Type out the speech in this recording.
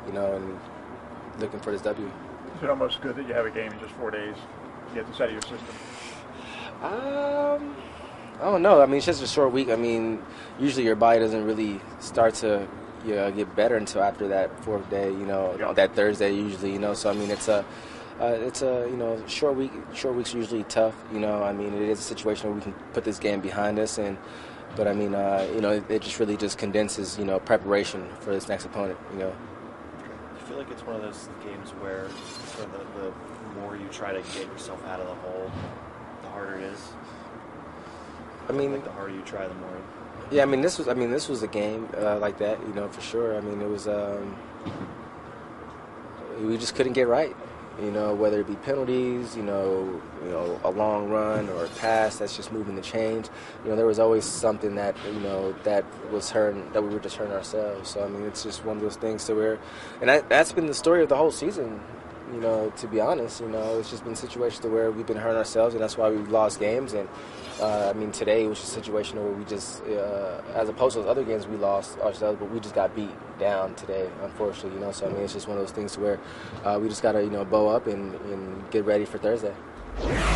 and looking for this W. Is it almost good that you have a game in just 4 days? You have to set your system. I don't know. I mean, it's just a short week. I mean, usually your body doesn't really start to get better until after that fourth day. That Thursday usually. So I mean, it's a short week. Short weeks are usually tough. I mean, it is a situation where we can put this game behind us, but I mean, it just really just condenses preparation for this next opponent. I feel like it's one of those games where sort of the more you try to get yourself out of the hole, the harder it is. I mean, like the harder you try, the more. Yeah, I mean, this was a game like that, for sure. I mean, it was we just couldn't get right, whether it be penalties, a long run or a pass that's just moving the chains. There was always something that that was hurting, that we were just hurting ourselves. So I mean, it's just one of those things that's been the story of the whole season. To be honest, it's just been situations to where we've been hurting ourselves, and that's why we've lost games. And I mean, today was just a situation where we just, as opposed to those other games, we lost ourselves, but we just got beat down today, unfortunately. So I mean, it's just one of those things to where we just got to, bow up and get ready for Thursday.